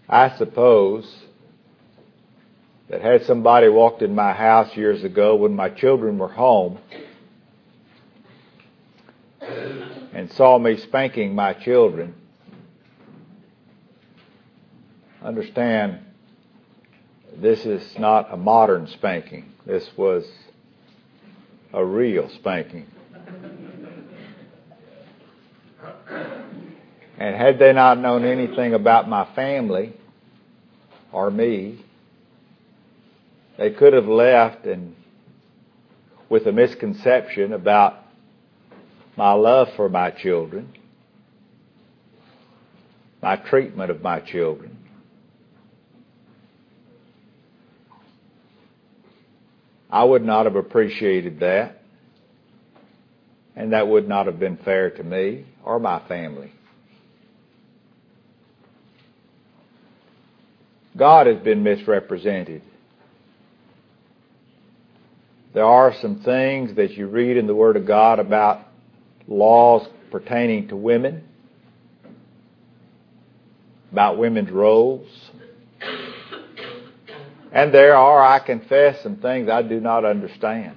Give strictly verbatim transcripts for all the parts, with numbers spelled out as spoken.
I suppose that had somebody walked in my house years ago when my children were home and saw me spanking my children, understand, this is not a modern spanking. This was a real spanking. And had they not known anything about my family or me, they could have left and with a misconception about my love for my children, my treatment of my children. I would not have appreciated that, and that would not have been fair to me or my family. God has been misrepresented. There are some things that you read in the Word of God about laws pertaining to women, about women's roles. And there are, I confess, some things I do not understand.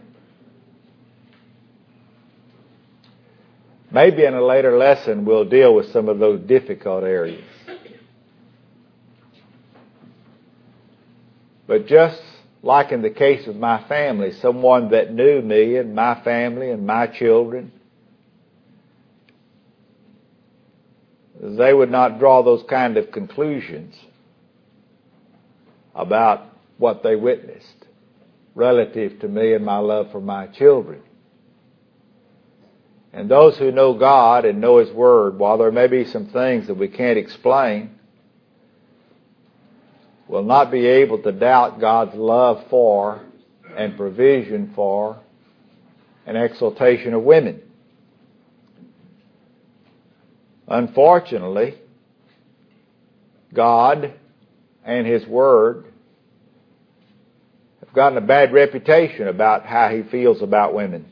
Maybe in a later lesson we'll deal with some of those difficult areas. But just like in the case of my family, someone that knew me and my family and my children, they would not draw those kind of conclusions about what they witnessed relative to me and my love for my children. And those who know God and know His Word, while there may be some things that we can't explain, will not be able to doubt God's love for and provision for and exaltation of women. Unfortunately, God and His Word have gotten a bad reputation about how He feels about women.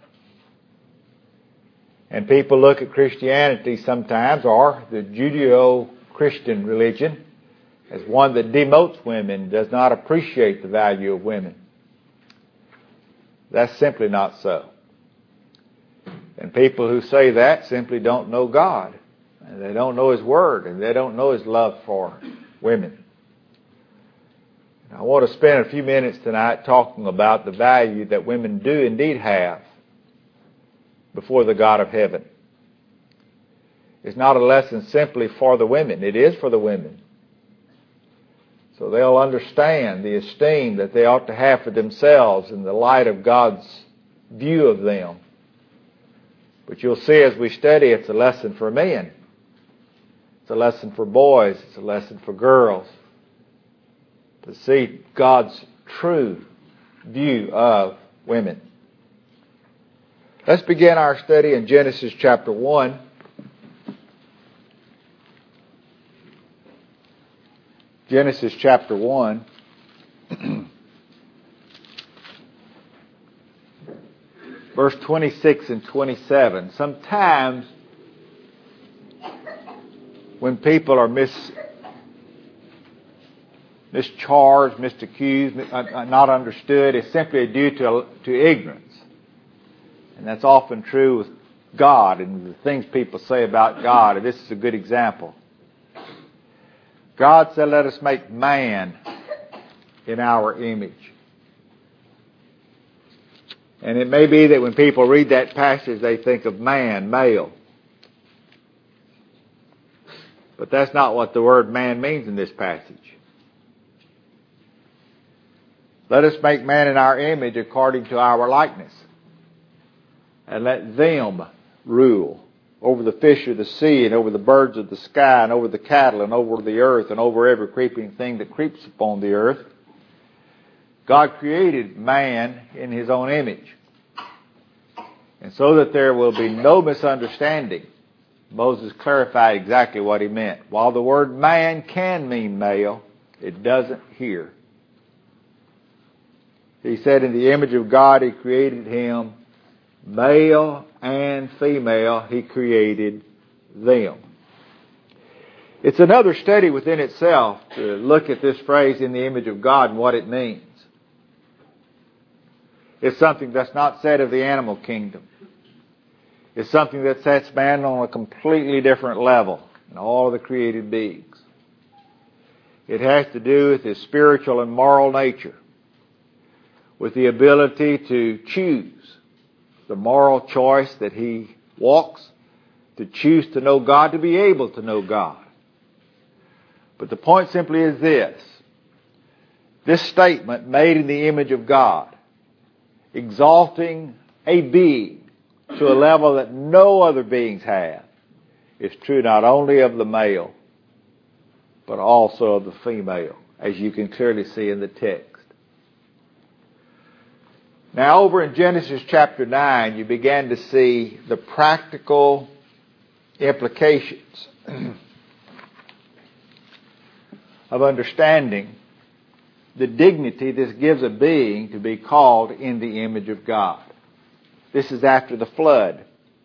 And people look at Christianity sometimes, or the Judeo-Christian religion, as one that demotes women, does not appreciate the value of women. That's simply not so. And people who say that simply don't know God. And they don't know His Word. And they don't know His love for women. And I want to spend a few minutes tonight talking about the value that women do indeed have before the God of heaven. It's not a lesson simply for the women. It is for the women. So they'll understand the esteem that they ought to have for themselves in the light of God's view of them. But you'll see as we study, it's a lesson for men. It's a lesson for boys. It's a lesson for girls. To see God's true view of women. Let's begin our study in Genesis chapter one. Genesis chapter one. Verse twenty-six and twenty-seven. Sometimes when people are mis, mischarged, misaccused, not understood, it's simply due to, to ignorance. And that's often true with God and the things people say about God. And this is a good example. God said, let us make man in our image. And it may be that when people read that passage, they think of man, male. But that's not what the word man means in this passage. Let us make man in our image according to our likeness. And let them rule over the fish of the sea and over the birds of the sky and over the cattle and over the earth and over every creeping thing that creeps upon the earth. God created man in His own image. And so that there will be no misunderstanding, Moses clarified exactly what he meant. While the word man can mean male, it doesn't here. He said in the image of God He created him, male and female He created them. It's another study within itself to look at this phrase, in the image of God, and what it means. It's something that's not said of the animal kingdom. It's something that sets man on a completely different level than all of the created beings. It has to do with his spiritual and moral nature, with the ability to choose the moral choice that he walks, to choose to know God, to be able to know God. But the point simply is this. This statement, made in the image of God, exalting a being to a level that no other beings have, is true not only of the male, but also of the female, as you can clearly see in the text. Now, over in Genesis chapter nine, you began to see the practical implications of understanding the dignity this gives a being to be called in the image of God. This is after the flood.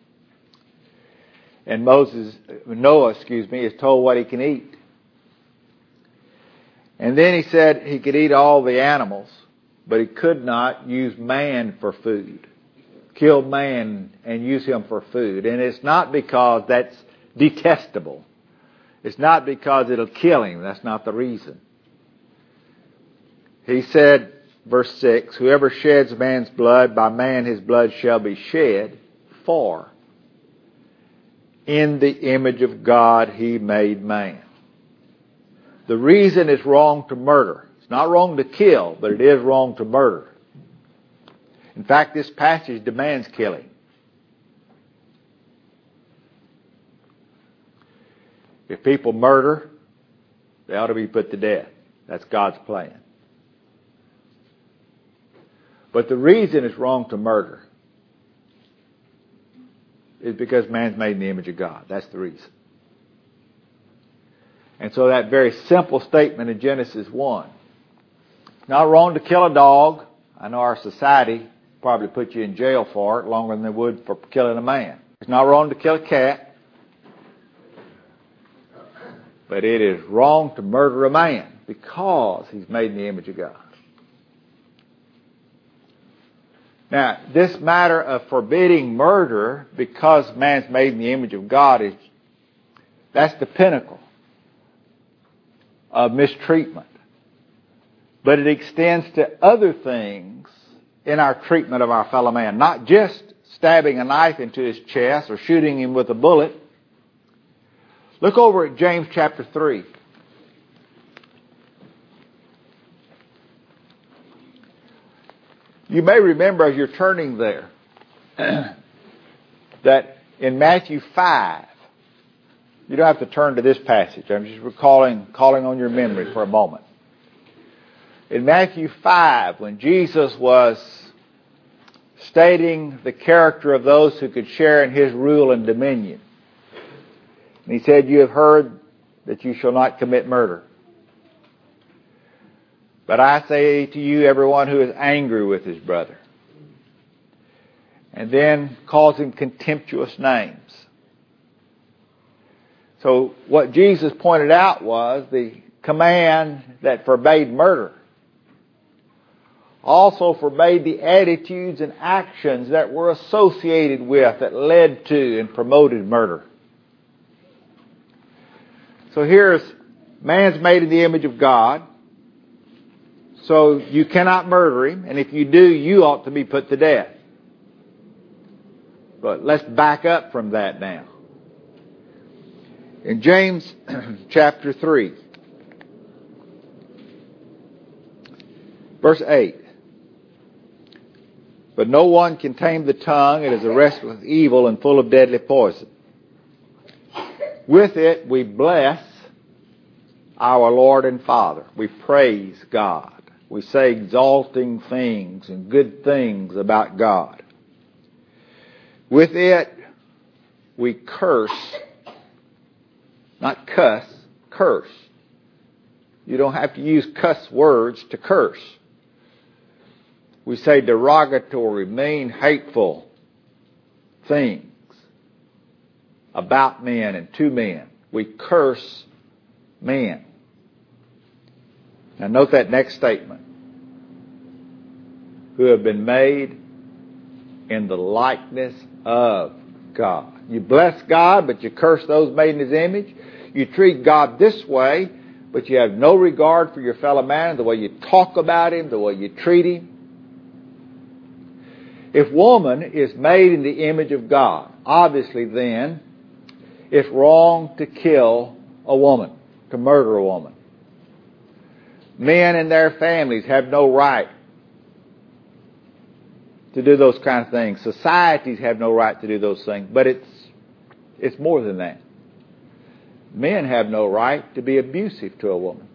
And Moses, Noah, excuse me, is told what he can eat. And then he said he could eat all the animals, but he could not use man for food. Kill man and use him for food. And it's not because that's detestable. It's not because it'll kill him. That's not the reason. He said, verse six, whoever sheds man's blood, by man his blood shall be shed, for in the image of God he made man. The reason it's wrong to murder. It's not wrong to kill, but it is wrong to murder. In fact, this passage demands killing. If people murder, they ought to be put to death. That's God's plan. But the reason it's wrong to murder is because man's made in the image of God. That's the reason. And so that very simple statement in Genesis one, it's not wrong to kill a dog. I know our society probably put you in jail for it longer than they would for killing a man. It's not wrong to kill a cat. But it is wrong to murder a man because he's made in the image of God. Now, this matter of forbidding murder because man's made in the image of God, is that's the pinnacle of mistreatment. But it extends to other things in our treatment of our fellow man. Not just stabbing a knife into his chest or shooting him with a bullet. Look over at James chapter three. You may remember as you're turning there that in Matthew five, you don't have to turn to this passage. I'm just recalling, calling on your memory for a moment. In Matthew five, when Jesus was stating the character of those who could share in his rule and dominion, and he said, you have heard that you shall not commit murder. But I say to you, everyone who is angry with his brother, and then calls him contemptuous names. So what Jesus pointed out was the command that forbade murder also forbade the attitudes and actions that were associated with, that led to and promoted murder. So here's man's made in the image of God. So you cannot murder him. And if you do, you ought to be put to death. But let's back up from that now. In James chapter three, verse eight. But no one can tame the tongue. It is a restless evil and full of deadly poison. With it we bless our Lord and Father. We praise God. We say exalting things and good things about God. With it we curse, not cuss, curse. You don't have to use cuss words to curse. We say derogatory, mean, hateful things about men and to men. We curse men. Now note that next statement. Who have been made in the likeness of God. You bless God, but you curse those made in His image. You treat God this way, but you have no regard for your fellow man, the way you talk about him, the way you treat him. If woman is made in the image of God, obviously then it's wrong to kill a woman, to murder a woman. Men and their families have no right to do those kind of things. Societies have no right to do those things. But it's it's more than that. Men have no right to be abusive to a woman.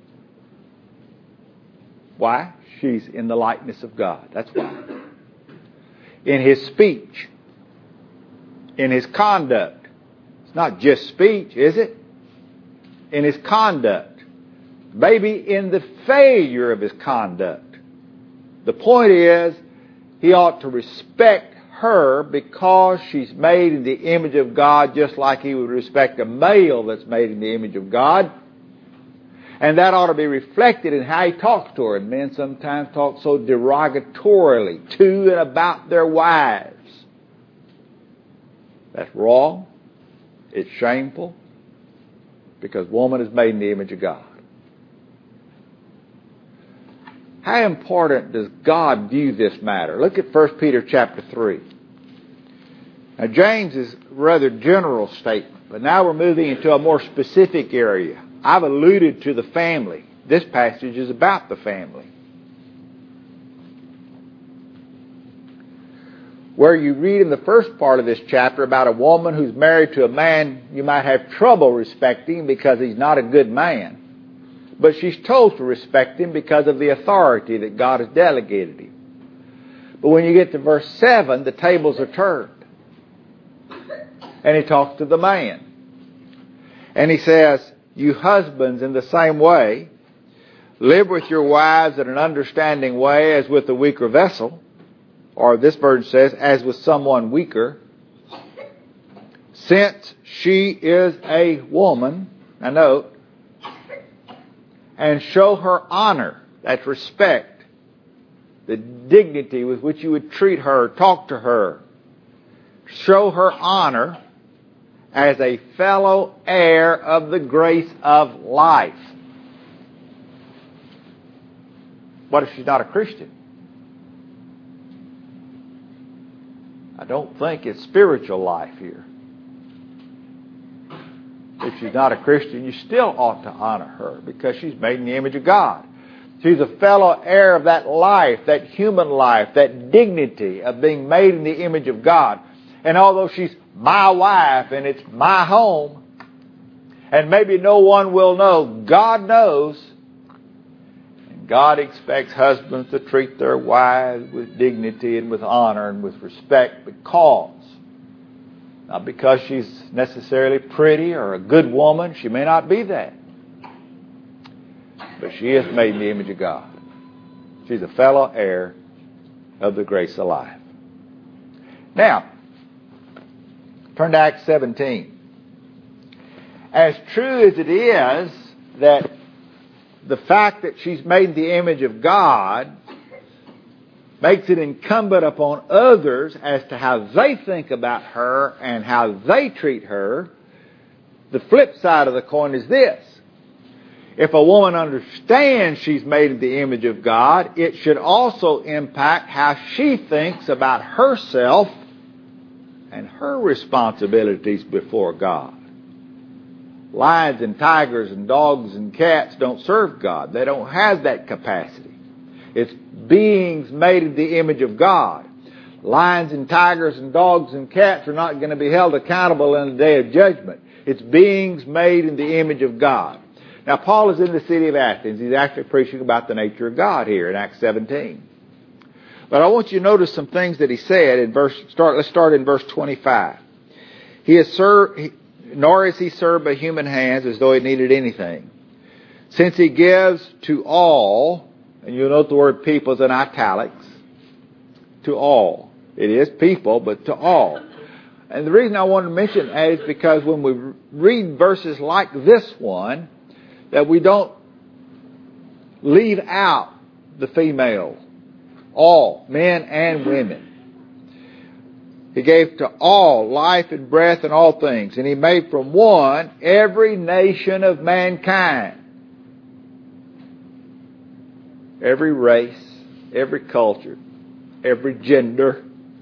Why? She's in the likeness of God. That's why. In his speech, in his conduct. It's not just speech, is it? In his conduct. Maybe in the failure of his conduct. The point is, he ought to respect her because she's made in the image of God, just like he would respect a male that's made in the image of God. And that ought to be reflected in how he talks to her. And men sometimes talk so derogatorily to and about their wives. That's wrong. It's shameful. Because woman is made in the image of God. How important does God view this matter? Look at First Peter chapter three. Now James is a rather general statement, but now we're moving into a more specific area. I've alluded to the family. This passage is about the family. Where you read in the first part of this chapter about a woman who's married to a man you might have trouble respecting because he's not a good man. But she's told to respect him because of the authority that God has delegated him. But when you get to verse seven, the tables are turned. And he talks to the man. And he says, you husbands in the same way, live with your wives in an understanding way as with a weaker vessel. Or this version says, as with someone weaker. Since she is a woman, now note, and show her honor, that's respect, the dignity with which you would treat her, talk to her. Show her honor as a fellow heir of the grace of life. What if she's not a Christian? I don't think it's spiritual life here. If she's not a Christian, you still ought to honor her because she's made in the image of God. She's a fellow heir of that life, that human life, that dignity of being made in the image of God. And although she's my wife and it's my home, and maybe no one will know, God knows. And God expects husbands to treat their wives with dignity and with honor and with respect because not because she's necessarily pretty or a good woman. She may not be that. But she is made in the image of God. She's a fellow heir of the grace of life. Now, turn to Acts seventeen. As true as it is that the fact that she's made in the image of God makes it incumbent upon others as to how they think about her and how they treat her, the flip side of the coin is this. If a woman understands she's made in the image of God, it should also impact how she thinks about herself and her responsibilities before God. Lions and tigers and dogs and cats don't serve God. They don't have that capacity. It's beings made in the image of God. Lions and tigers and dogs and cats are not going to be held accountable in the day of judgment. It's beings made in the image of God. Now, Paul is in the city of Athens. He's actually preaching about the nature of God here in Acts seventeen. But I want you to notice some things that he said in verse. Start. Let's start in verse twenty-five. He is served, nor is he served by human hands as though he needed anything, since he gives to all. And you'll note the word people is in italics. To all. It is people, but to all. And the reason I wanted to mention that is because when we read verses like this one, that we don't leave out the female, all, men and women. He gave to all life and breath and all things. And He made from one every nation of mankind. Every race, every culture, every gender,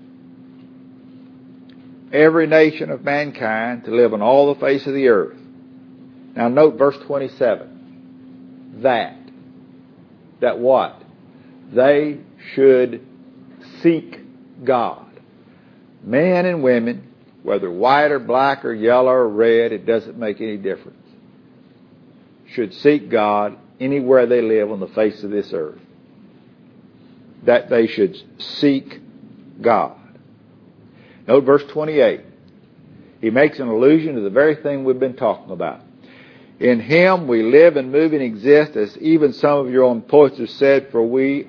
every nation of mankind to live on all the face of the earth. Now note verse twenty-seven. That. That what? They should seek God. Men and women, whether white or black or yellow or red, it doesn't make any difference, should seek God anywhere they live on the face of this earth. That they should seek God. Note verse twenty-eight. He makes an allusion to the very thing we've been talking about. In Him we live and move and exist, as even some of your own poets have said, for we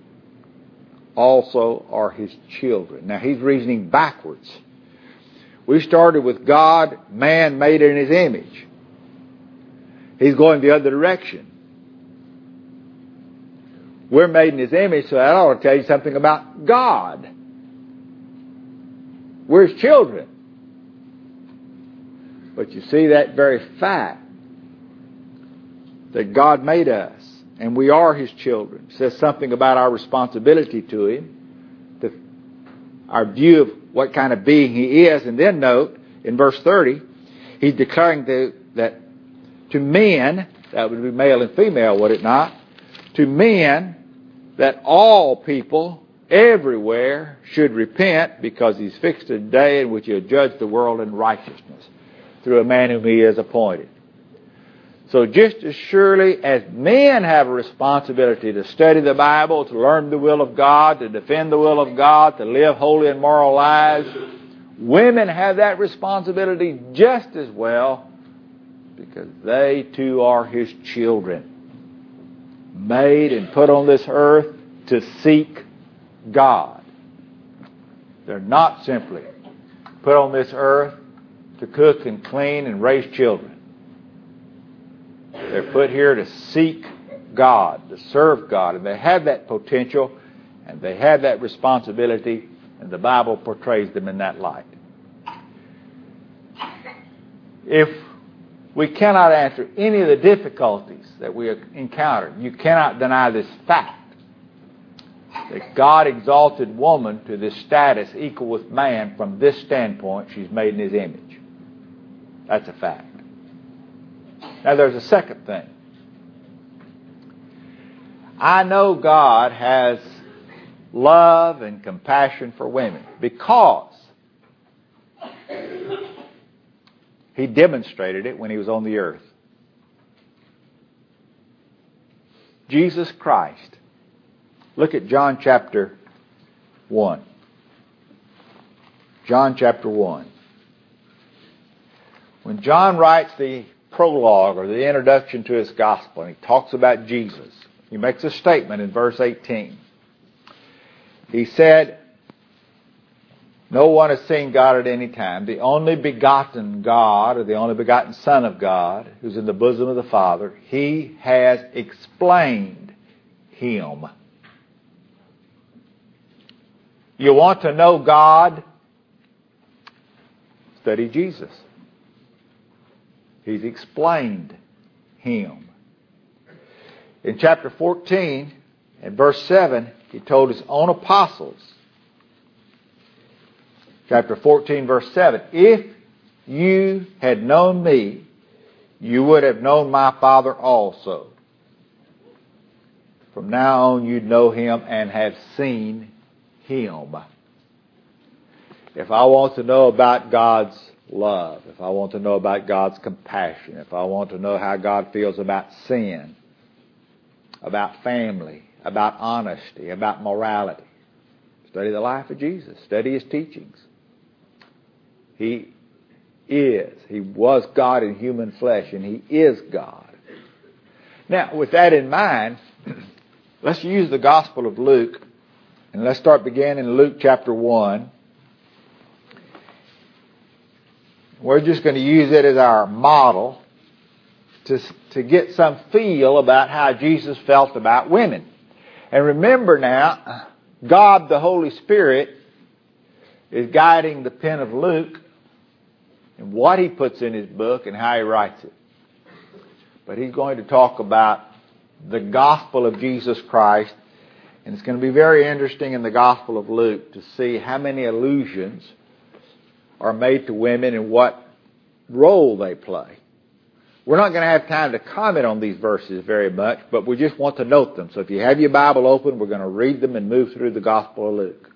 also are His children. Now he's reasoning backwards. We started with God, man made in His image. He's going the other direction. We're made in His image, so that ought to tell you something about God. We're His children. But you see, that very fact that God made us and we are His children says something about our responsibility to Him, to our view of what kind of being He is. And then note, in verse thirty, He's declaring to, that to men, that would be male and female, would it not? To men, that all people everywhere should repent, because He's fixed a day in which He'll judge the world in righteousness through a man whom He has appointed. So just as surely as men have a responsibility to study the Bible, to learn the will of God, to defend the will of God, to live holy and moral lives, women have that responsibility just as well, because they too are His children, made and put on this earth to seek God. They're not simply put on this earth to cook and clean and raise children. They're put here to seek God, to serve God, and they have that potential and they have that responsibility, and the Bible portrays them in that light. If we cannot answer any of the difficulties that we encounter, you cannot deny this fact, that God exalted woman to this status equal with man from this standpoint. She's made in His image. That's a fact. Now there's a second thing. I know God has love and compassion for women because He demonstrated it when He was on the earth. Jesus Christ. Look at John chapter one. John chapter one. When John writes the prologue or the introduction to his gospel, and he talks about Jesus, he makes a statement in verse eighteen. He said, no one has seen God at any time. The only begotten God, or the only begotten Son of God, who's in the bosom of the Father, He has explained Him. You want to know God? Study Jesus. He's explained Him. In chapter fourteen, and verse seven, He told His own apostles, chapter fourteen, verse seven, if you had known me, you would have known my Father also. From now on you'd know Him and have seen Him. If I want to know about God's love, if I want to know about God's compassion, if I want to know how God feels about sin, about family, about honesty, about morality, study the life of Jesus. Study His teachings. He is. He was God in human flesh, and He is God. Now, with that in mind, let's use the Gospel of Luke, and let's start beginning in Luke chapter one. We're just going to use it as our model to, to get some feel about how Jesus felt about women. And remember now, God the Holy Spirit is guiding the pen of Luke and what he puts in his book and how he writes it. But he's going to talk about the gospel of Jesus Christ. And it's going to be very interesting in the Gospel of Luke to see how many allusions are made to women and what role they play. We're not going to have time to comment on these verses very much, but we just want to note them. So if you have your Bible open, we're going to read them and move through the Gospel of Luke.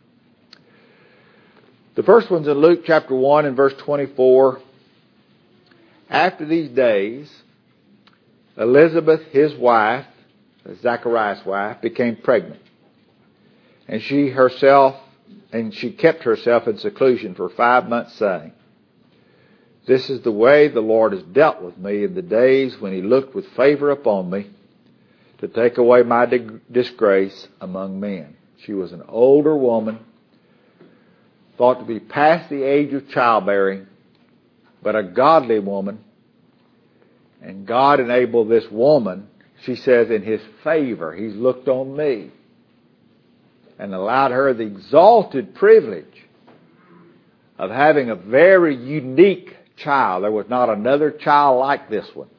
The first one's in Luke chapter one and verse twenty-four. After these days, Elizabeth, his wife, Zacharias' wife, became pregnant. And she herself, and she kept herself in seclusion for five months, saying, "This is the way the Lord has dealt with me in the days when he looked with favor upon me to take away my disgrace among men." She was an older woman, thought to be past the age of childbearing, but a godly woman. And God enabled this woman, she says, in his favor. He's looked on me and allowed her the exalted privilege of having a very unique child. There was not another child like this one.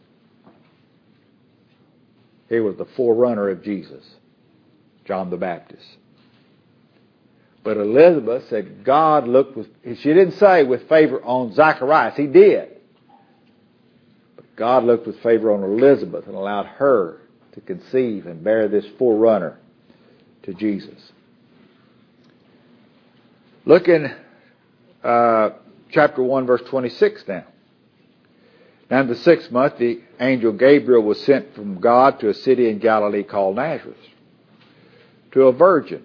He was the forerunner of Jesus, John the Baptist. But Elizabeth said God looked with, she didn't say with favor on Zacharias. He did. But God looked with favor on Elizabeth and allowed her to conceive and bear this forerunner to Jesus. Look in uh, chapter one, verse twenty-six now. Now in the sixth month, the angel Gabriel was sent from God to a city in Galilee called Nazareth, to a virgin.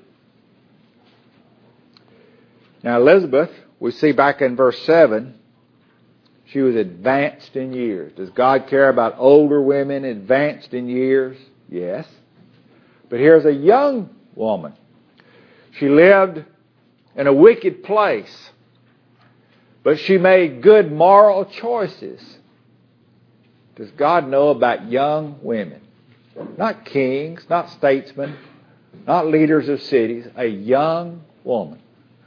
Now Elizabeth, we see back in verse seven, she was advanced in years. Does God care about older women advanced in years? Yes. But here's a young woman. She lived in a wicked place, but she made good moral choices. Does God know about young women? Not kings, not statesmen, not leaders of cities. A young woman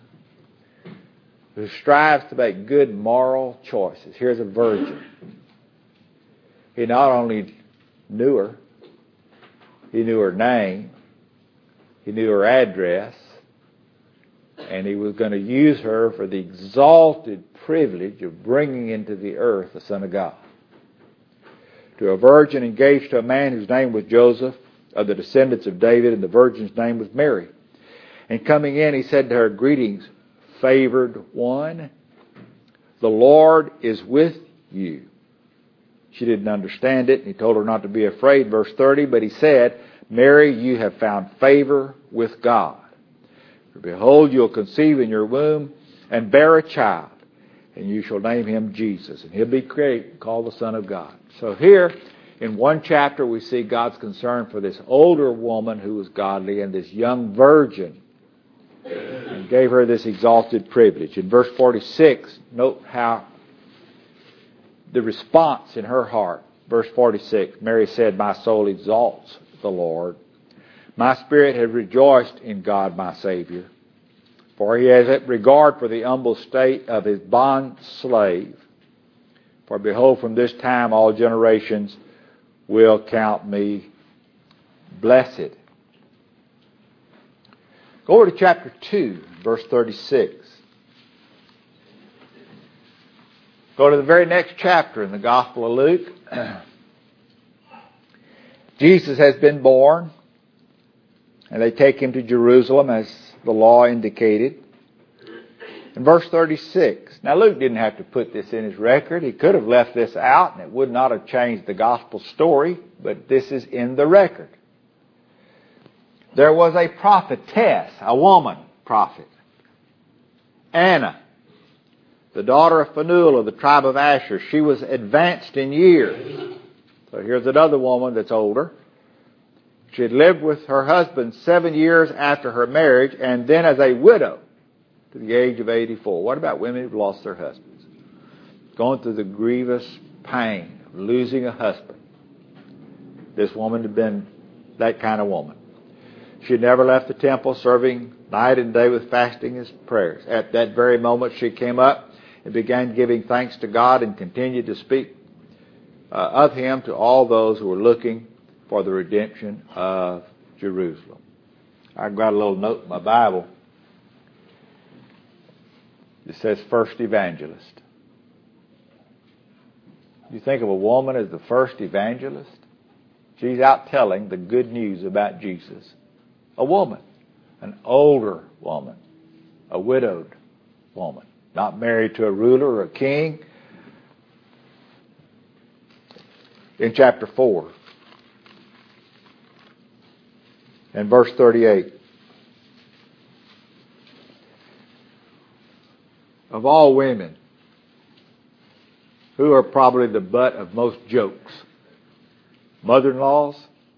who strives to make good moral choices. Here's a virgin. He not only knew her, he knew her name, he knew her address, and he was going to use her for the exalted privilege of bringing into the earth the Son of God. To a virgin engaged to a man whose name was Joseph, of the descendants of David, and the virgin's name was Mary. And coming in, he said to her, "Greetings, favored one. The Lord is with you." She didn't understand it, and he told her not to be afraid. Verse thirty, but he said, "Mary, you have found favor with God. For behold, you'll conceive in your womb and bear a child, and you shall name him Jesus, and he'll be great, called the Son of God." So here, in one chapter, we see God's concern for this older woman who was godly and this young virgin, and gave her this exalted privilege. In verse forty-six, note how the response in her heart. Verse forty-six, Mary said, "My soul exalts the Lord. My spirit has rejoiced in God my Savior. For he has regard for the humble state of his bond slave. For behold, from this time all generations will count me blessed." Go over to chapter two, verse thirty-six. Go to the very next chapter in the Gospel of Luke. Jesus has been born, and they take him to Jerusalem as the law indicated. In verse thirty-six, now Luke didn't have to put this in his record. He could have left this out, and it would not have changed the gospel story, but this is in the record. There was a prophetess, a woman prophet, Anna, the daughter of Phanuel of the tribe of Asher. She was advanced in years. So here's another woman that's older. She had lived with her husband seven years after her marriage, and then as a widow to the age of eighty-four. What about women who've lost their husbands? Going through the grievous pain of losing a husband. This woman had been that kind of woman. She had never left the temple, serving night and day with fasting and prayers. At that very moment, she came up and began giving thanks to God and continued to speak uh, of Him to all those who were looking for the redemption of Jerusalem. I've got a little note in my Bible. It says first evangelist. You think of a woman as the first evangelist? She's out telling the good news about Jesus. A woman, an older woman, a widowed woman, not married to a ruler or a king. In chapter four, and verse thirty-eight, of all women, who are probably the butt of most jokes? Mother-in-laws?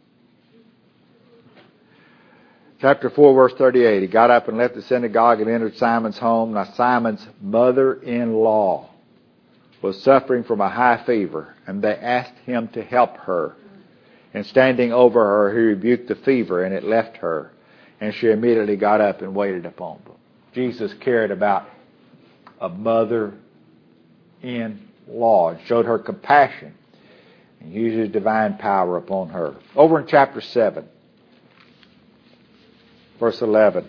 Chapter four, verse thirty-eight. He got up and left the synagogue and entered Simon's home. Now Simon's mother-in-law was suffering from a high fever, and they asked him to help her. And standing over her, he rebuked the fever, and it left her. And she immediately got up and waited upon them. Jesus cared about a mother-in-law and showed her compassion and used His divine power upon her. Over in chapter seven, verse eleven.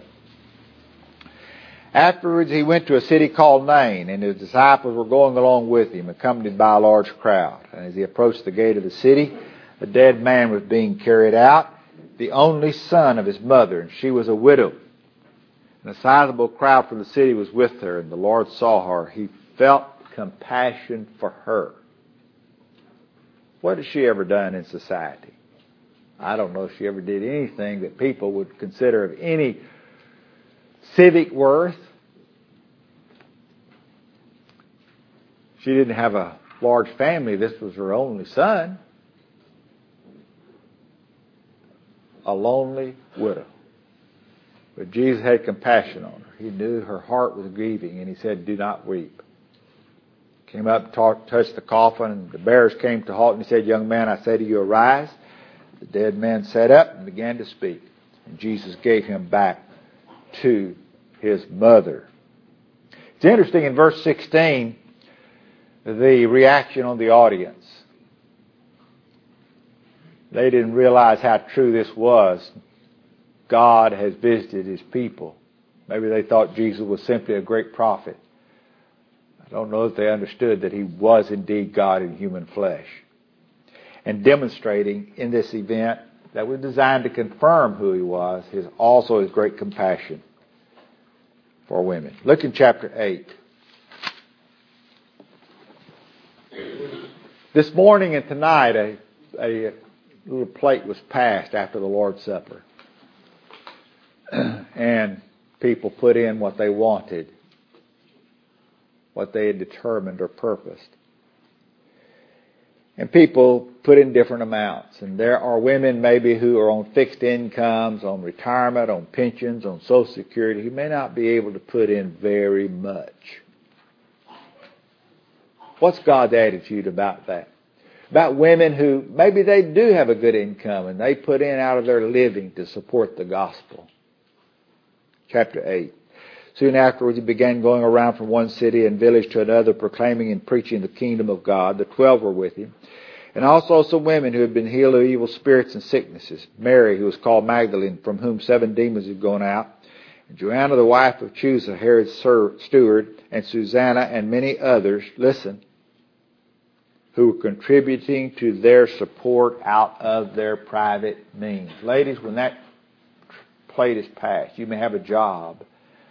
Afterwards he went to a city called Nain, and his disciples were going along with him, accompanied by a large crowd. And as he approached the gate of the city, a dead man was being carried out, the only son of his mother, and she was a widow. And a sizable crowd from the city was with her, and the Lord saw her. He felt compassion for her. What has she ever done in society? I don't know if she ever did anything that people would consider of any civic worth. She didn't have a large family. This was her only son. A lonely widow. But Jesus had compassion on her. He knew her heart was grieving, and He said, "Do not weep." Came up, talked, touched the coffin, and the bearers came to halt, and He said, "Young man, I say to you, arise." The dead man sat up and began to speak, and Jesus gave him back to his mother. It's interesting in verse sixteen, the reaction on the audience. They didn't realize how true this was. God has visited His people. Maybe they thought Jesus was simply a great prophet. I don't know if they understood that He was indeed God in human flesh. And demonstrating in this event that was designed to confirm who He was, His also His great compassion for women. Look in chapter eight. This morning and tonight, a, a little plate was passed after the Lord's Supper. And people put in what they wanted, what they had determined or purposed. And people put in different amounts. And there are women maybe who are on fixed incomes, on retirement, on pensions, on Social Security, who may not be able to put in very much. What's God's attitude about that? About women who maybe they do have a good income and they put in out of their living to support the gospel. Chapter eight. Soon afterwards he began going around from one city and village to another, proclaiming and preaching the kingdom of God. The twelve were with him. And also some women who had been healed of evil spirits and sicknesses. Mary, who was called Magdalene, from whom seven demons had gone out. And Joanna, the wife of Chuza, Herod's steward, and Susanna, and many others, listen, who were contributing to their support out of their private means. Ladies, when that plate is passed, you may have a job.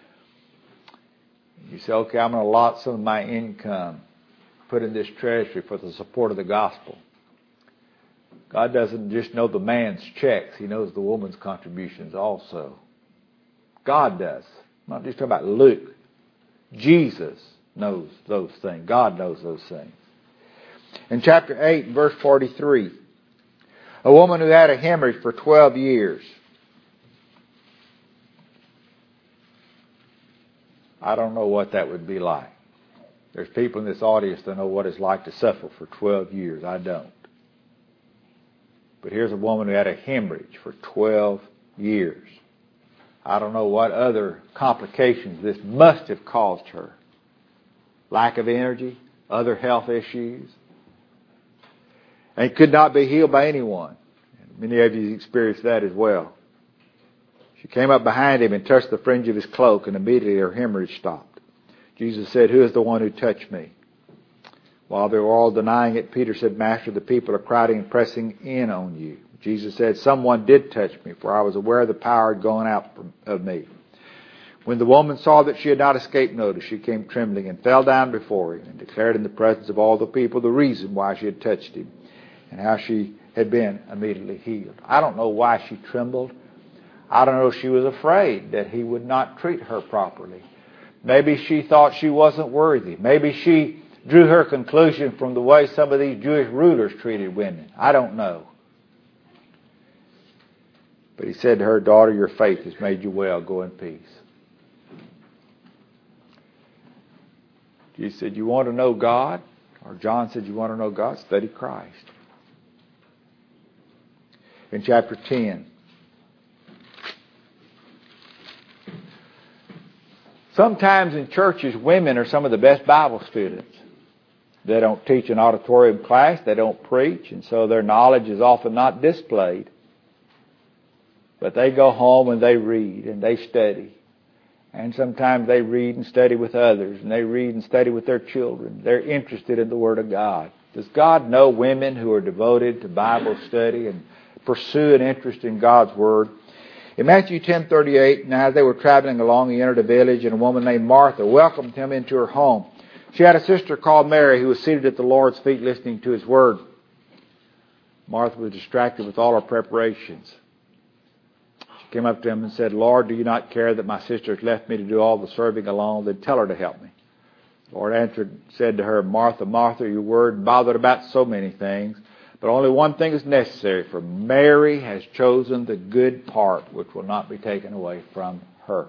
You say, okay, I'm going to allot some of my income, put in this treasury for the support of the gospel. God doesn't just know the man's checks. He knows the woman's contributions also. God does. I'm not just talking about Luke. Jesus knows those things. God knows those things. In chapter eight, verse forty-three, a woman who had a hemorrhage for twelve years. I don't know what that would be like. There's people in this audience that know what it's like to suffer for twelve years. I don't. But here's a woman who had a hemorrhage for twelve years. I don't know what other complications this must have caused her. Lack of energy, other health issues. And could not be healed by anyone. Many of you experienced that as well. She came up behind him and touched the fringe of his cloak, and immediately her hemorrhage stopped. Jesus said, "Who is the one who touched me?" While they were all denying it, Peter said, "Master, the people are crowding and pressing in on you." Jesus said, "Someone did touch me, for I was aware the power had gone out from, of me." When the woman saw that she had not escaped notice, she came trembling and fell down before him and declared in the presence of all the people the reason why she had touched him and how she had been immediately healed. I don't know why she trembled. I don't know if she was afraid that he would not treat her properly. Maybe she thought she wasn't worthy. Maybe she drew her conclusion from the way some of these Jewish rulers treated women. I don't know. But he said to her, "Daughter, your faith has made you well. Go in peace." She said, "You want to know God?" Or John said, "You want to know God? Study Christ." In chapter ten, sometimes in churches, women are some of the best Bible students. They don't teach an auditorium class. They don't preach. And so their knowledge is often not displayed. But they go home and they read and they study. And sometimes they read and study with others. And they read and study with their children. They're interested in the Word of God. Does God know women who are devoted to Bible study and pursue an interest in God's Word? In Matthew ten thirty-eight, now as they were traveling along, he entered a village, and a woman named Martha welcomed him into her home. She had a sister called Mary who was seated at the Lord's feet listening to His Word. Martha was distracted with all her preparations. She came up to him and said, "Lord, do you not care that my sister has left me to do all the serving alone? Then tell her to help me." The Lord answered, said to her, "Martha, Martha, you're worried and bothered about so many things. But only one thing is necessary, for Mary has chosen the good part, which will not be taken away from her."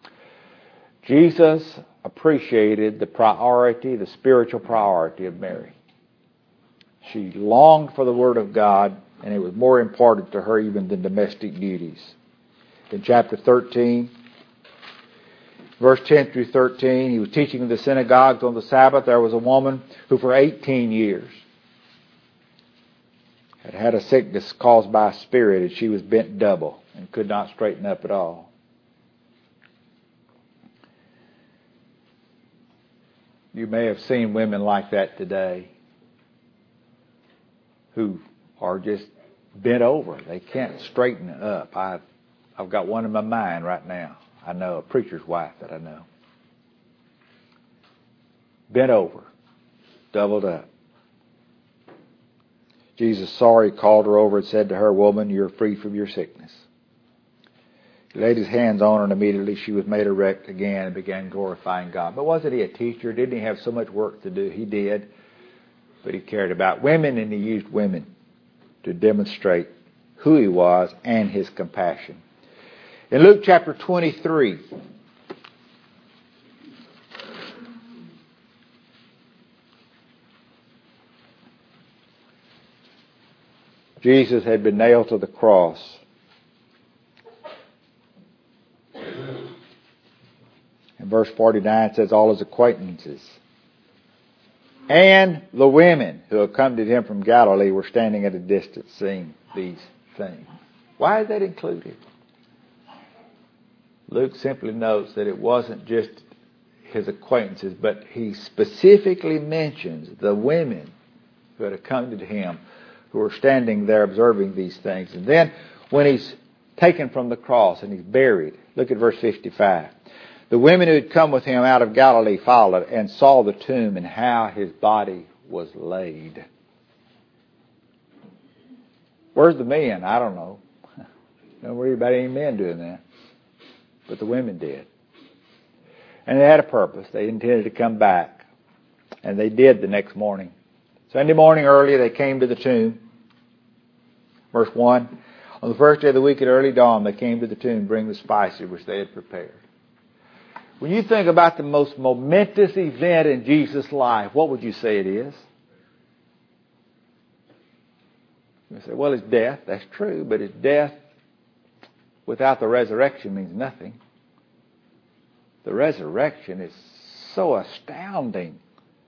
Jesus appreciated the priority, the spiritual priority of Mary. She longed for the Word of God, and it was more important to her even than domestic duties. In chapter thirteen, verse ten through thirteen, he was teaching in the synagogues on the Sabbath. There was a woman who for eighteen years had had a sickness caused by a spirit, and she was bent double and could not straighten up at all. You may have seen women like that today who are just bent over. They can't straighten up. I've, I've got one in my mind right now. I know a preacher's wife that I know. Bent over, doubled up. Jesus saw her, he called her over and said to her, "Woman, you're free from your sickness." He laid his hands on her, and immediately she was made erect again and began glorifying God. But wasn't he a teacher? Didn't he have so much work to do? He did. But he cared about women, and he used women to demonstrate who he was and his compassion. In Luke chapter twenty-three, Jesus had been nailed to the cross. In verse forty-nine it says, all his acquaintances and the women who accompanied him from Galilee were standing at a distance seeing these things. Why is that included? Luke simply notes that it wasn't just his acquaintances, but he specifically mentions the women who had accompanied him, who were standing there observing these things. And then when he's taken from the cross and he's buried, look at verse fifty-five. The women who had come with him out of Galilee followed and saw the tomb and how his body was laid. Where's the men? I don't know. Don't worry about any men doing that. But the women did. And they had a purpose. They intended to come back. And they did the next morning. Sunday morning early, they came to the tomb. Verse one. On the first day of the week at early dawn, they came to the tomb, bring the spices which they had prepared. When you think about the most momentous event in Jesus' life, what would you say it is? You say, well, it's death. That's true, but it's death without the resurrection means nothing. The resurrection is so astounding.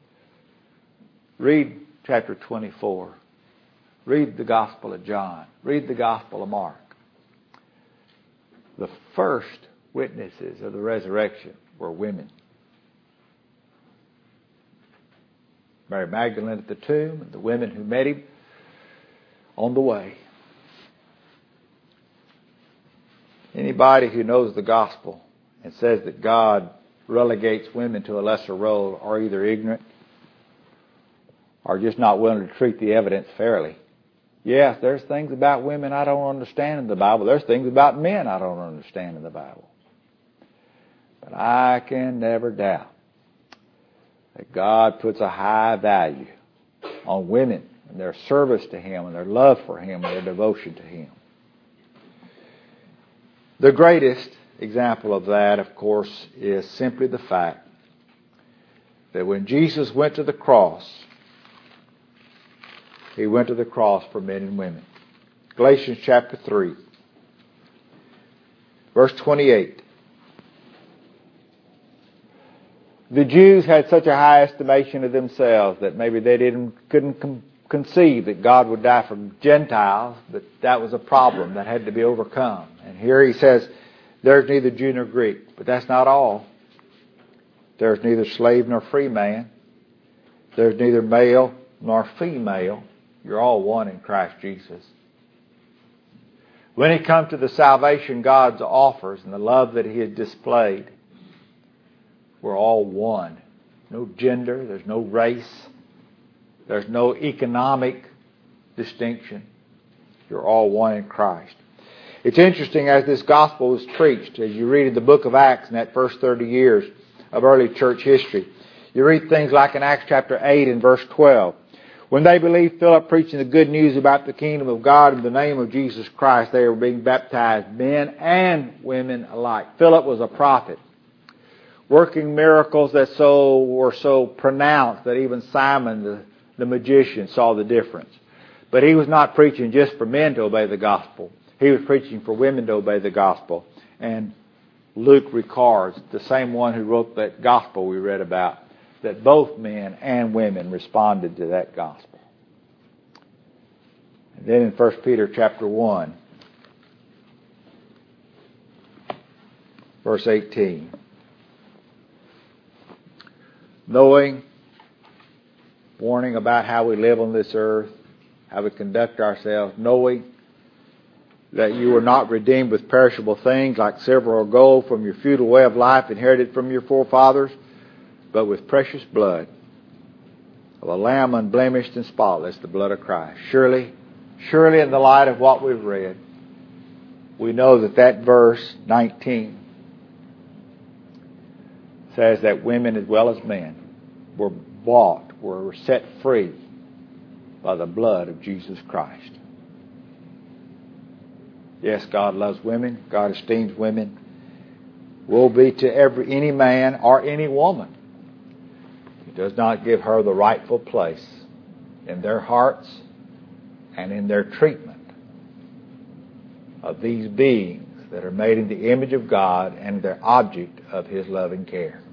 Read chapter twenty-four. Read the Gospel of John. Read the Gospel of Mark. The first witnesses of the resurrection were women. Mary Magdalene at the tomb, and the women who met him on the way. Anybody who knows the gospel and says that God relegates women to a lesser role are either ignorant or just not willing to treat the evidence fairly. Yes, there's things about women I don't understand in the Bible. There's things about men I don't understand in the Bible. But I can never doubt that God puts a high value on women and their service to Him and their love for Him and their devotion to Him. The greatest example of that, of course, is simply the fact that when Jesus went to the cross, He went to the cross for men and women. Galatians chapter three, verse twenty-eight. The Jews had such a high estimation of themselves that maybe they didn't couldn't com- conceive that God would die for Gentiles, but that was a problem that had to be overcome. And here he says, there's neither Jew nor Greek. But that's not all. There's neither slave nor free man. There's neither male nor female. You're all one in Christ Jesus. When it comes to the salvation God offers and the love that He has displayed, we're all one. No gender, there's no race, there's no economic distinction. You're all one in Christ. It's interesting as this gospel was preached, as you read in the book of Acts in that first thirty years of early church history. You read things like in Acts chapter eight and verse twelve. When they believed Philip preaching the good news about the kingdom of God in the name of Jesus Christ, they were being baptized, men and women alike. Philip was a prophet, working miracles that so were so pronounced that even Simon the, the magician saw the difference. But he was not preaching just for men to obey the gospel. He was preaching for women to obey the gospel. And Luke records, the same one who wrote that gospel we read about, that both men and women responded to that gospel. And then in First Peter chapter one, verse eighteen, knowing, warning about how we live on this earth, how we conduct ourselves, knowing that you were not redeemed with perishable things like silver or gold from your futile way of life inherited from your forefathers, but with precious blood of a lamb unblemished and spotless, the blood of Christ. Surely, surely in the light of what we've read, we know that that verse nineteen says that women as well as men were bought, were set free by the blood of Jesus Christ. Yes, God loves women. God esteems women. Woe be to every any man or any woman who does not give her the rightful place in their hearts and in their treatment of these beings that are made in the image of God and their object of His loving care.